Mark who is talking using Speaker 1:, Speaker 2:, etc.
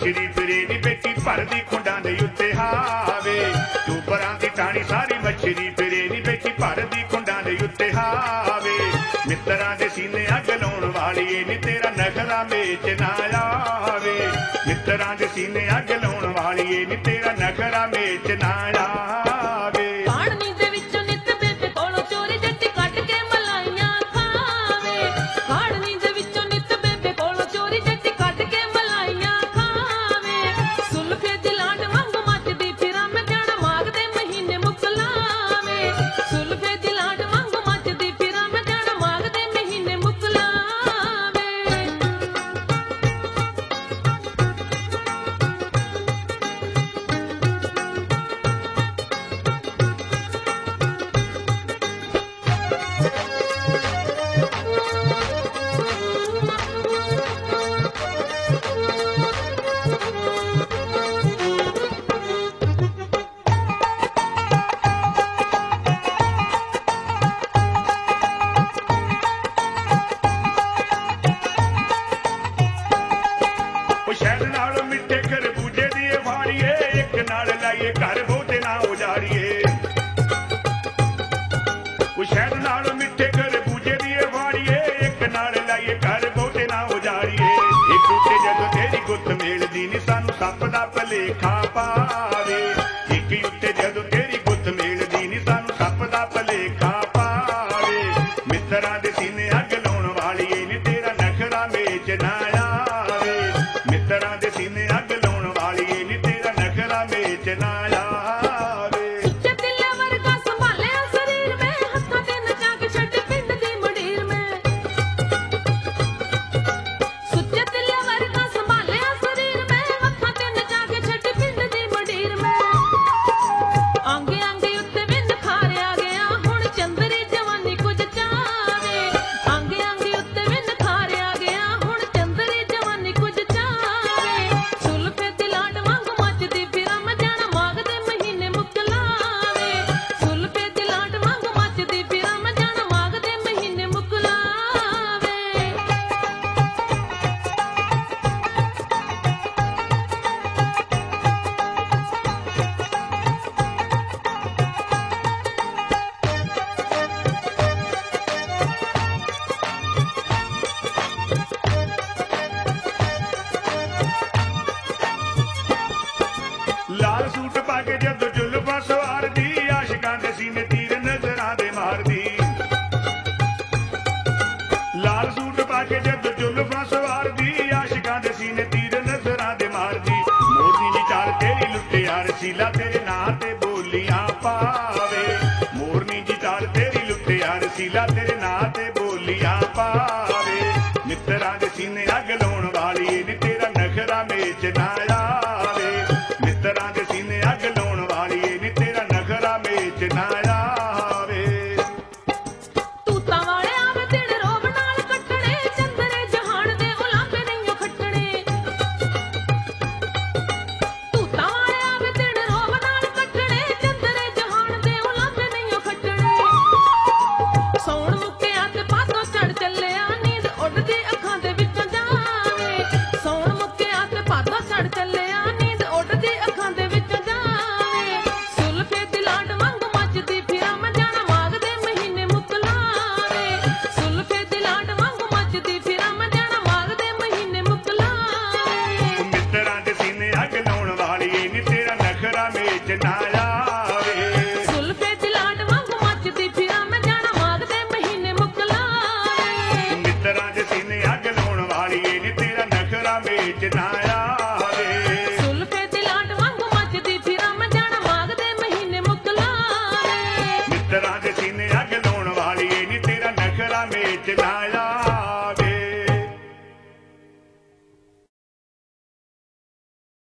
Speaker 1: मछली फिरे नी बेटी भरदी खुंडां दे उत्ते हावे चूबरां दी टाणी सारी मछली फिरे नी बेटी भरदी खुंडां दे उत्ते हावे मित्तरां दे सीने अग लाउण वालीए नी तेरा नखरा मेच ना आवे मित्तरां दे सीने अग लाउण वालीए नी तेरा नखरा मेच ना आवे
Speaker 2: पानी दे विचों नित बेबे कोलों चोरी जट्टी कट के मलाइयां खावे पानी दे विचों नित बेबे कोलों चोरी जट्टी कट के मलाइयां खावे सुल्फे दी लाड वांग मचदी फिरां मैं जाना माघ दे महीने मुकलावे सुल्फे दी लाड वांग मचदी फिरां मैं जाना माघ दे महीने मुकलावे
Speaker 1: शहद नाल मिठे खरबूजे दी फाड़िए एक नाल लाइए घर बहुते ना उजाड़िए शहद नाल मिठे खरबूजे दी फाड़िए एक नाल लाइए घर बहुते ना उजाड़िए एक उत्ते जदों तेरी गुत्त मेलदी नी सानू सप दा भलेखा पावे एक उत्ते जदों तेरी गुत्त मेलदी नी सानू सप दा भलेखा पावे मित्तरां दे सीने अग लाउण वालीए नी तेरा नखरा मेच ना आवे मित्तरां दे सीने अग लाउण वालीए नी तेरा नखरा मेच ना आवे
Speaker 2: सुच्चे दिले वर्गा संभालिया शरीर में हत्थां ते नचा के छड्ड पिंड दी मंडीर में सुच्चे दिले वर्गा संभालिया शरीर में हत्थां ते नचा के छड्ड पिंड दी मंडीर में आंगे आंगे उत्ते विंद खारिया गया हुण चंदरी जवानी कुछ चावे आंगे आंगे उत्ते विंद खारिया गया हुण चंदरी जवानी कुछ चावे सुल्फे दी लाड वांग मचदी फिरां मैं जाना माघ दे महीने मुकलावे सुल्फे दी लाड वांग मचदी फिरां मैं जाना माघ दे महीने मुकलावे
Speaker 1: लाल सूट पाके जदों जुल्फां सवारदी आशिकां दे सीने तीर नजरां दे मारदी लाल सूट पाके जदों जुल्फां सवारदी आशिकां दे सीने तीर नजरां दे मारदी मोरनी दी चाल तेरी लुट्टे यार सीला तेरे नां ते बोलियां पावे मोरनी दी चाल तेरी लुट्टे यार सीला तेरे नां ते बोलियां पावे मित्तरां दे सीने अग लाउण वालीए नी तेरा नखरा मेच ना आवे मित्तरां दे सीने अग लाउण वालीए नी तेरा नखरा मेच ना आवे
Speaker 2: तूतां वाले आवे दिन रोब नाल कटणे चंदरे जहान दे उलांभे नहीं खटणे तूतां वाले आवे दिन रोब नाल कटणे चंदरे जहान दे उलांभे नहीं खटणे सौण मुक्किया ते पातों चढ़ ਚੱਲਿਆ नींद उड़दी अखां दे विचों जावे सौण मुक्किया ते पातों चढ़ ਚੱਲਿਆ नींद उड़दी अखां दे विचों जावे सुल्फे दी लाड वांग मचदी फिरां मैं जाना माघ दे महीने मुकलावे सुल्फे दी लाड वांग मचदी फिरां मैं जाना माघ दे महीने मुकलावे
Speaker 1: मित्तरां दे सीने अग लाउण वालीए नी तेरा नखरा मेच ना